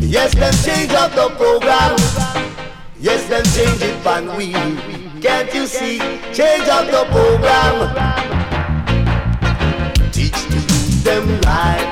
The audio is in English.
Yes, them change up the program. Yes, them change it and we. Can't you see? Change up the program. Teach the youth them right.